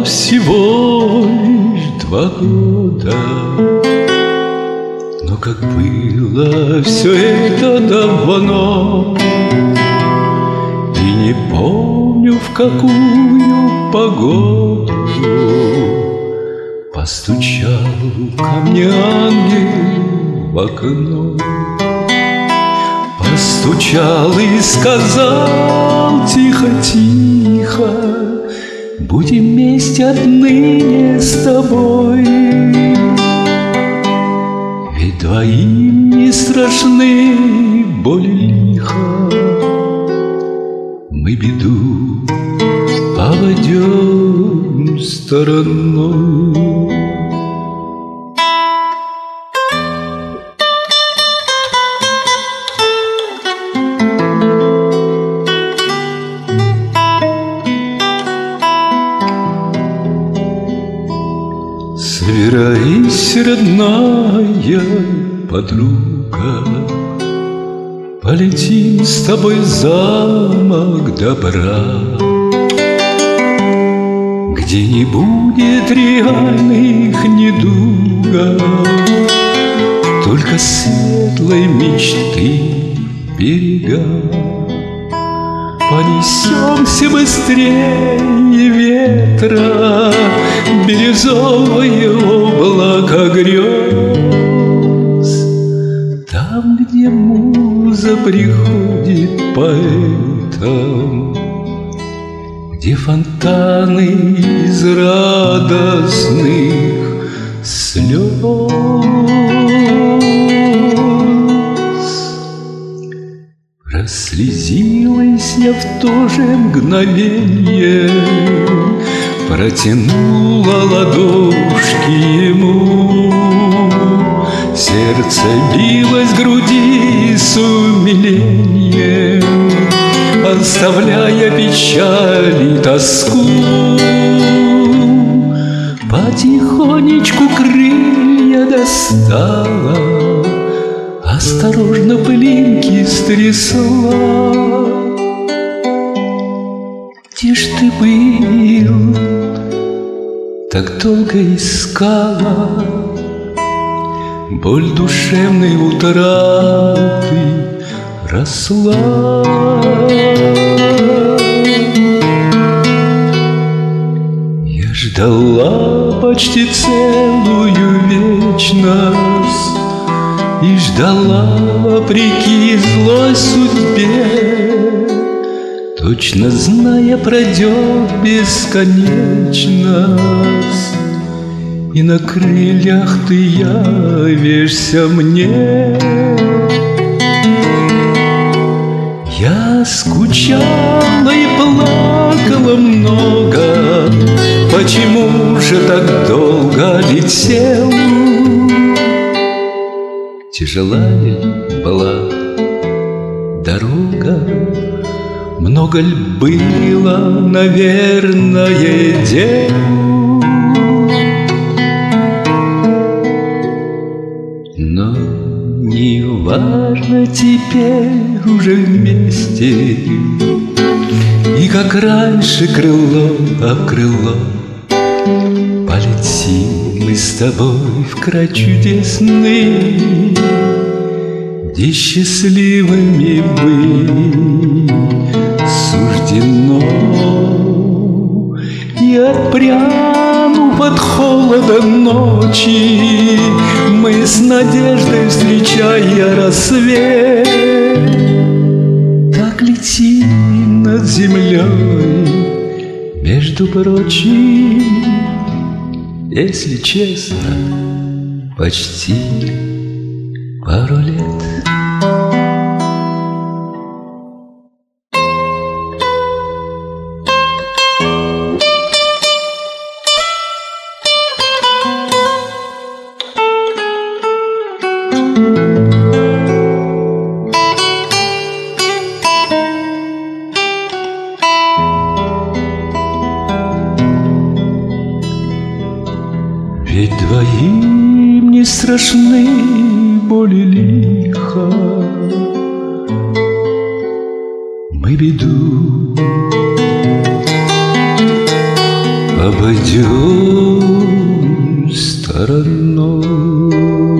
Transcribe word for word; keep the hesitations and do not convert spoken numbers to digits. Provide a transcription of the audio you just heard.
всего лишь два года. Но как было все это давно, и не помню, в какую погоду постучал ко мне ангел в окно. Постучал и сказал тихо-тихо: будем вместе отныне с тобой. Ведь двоим не страшны боли лиха, мы беду обойдем стороной. Собирайся, родная подруга, полетим с тобой в замок добра, где не будет реальных недугов, только светлой мечты берега. Понесемся быстрее ветра, бирюзовое облако грез, там, где муза приходит поэтам, где фонтаны из радостных слез. Прослезилась я в то же мгновенье, протянула ладошки ему. Сердце билось в груди с умилением, оставляя печаль и тоску. Потихонечку крылья достала, осторожно пылинки стрясла. Где ж ты был? Так долго искала, боль душевной утраты росла. Я ждала почти целую вечность и ждала вопреки злой судьбе, точно зная, пройдет бесконечность, и на крыльях ты явишься мне. Я скучала и плакала много, почему же так долго летел? Тяжелая была дорога, много ль было, наверное, дел. Но не важно, теперь уже вместе, и как раньше крыло об крыло полетим мы с тобой в край чудесный, где счастливыми быть суждено. И отпрянув от холода ночи, мы с надеждой, встречая рассвет, так летим над землей, между прочим, если честно, почти пару лет. Ведь двоим не страшны боли лиха, мы беду обойдем мной.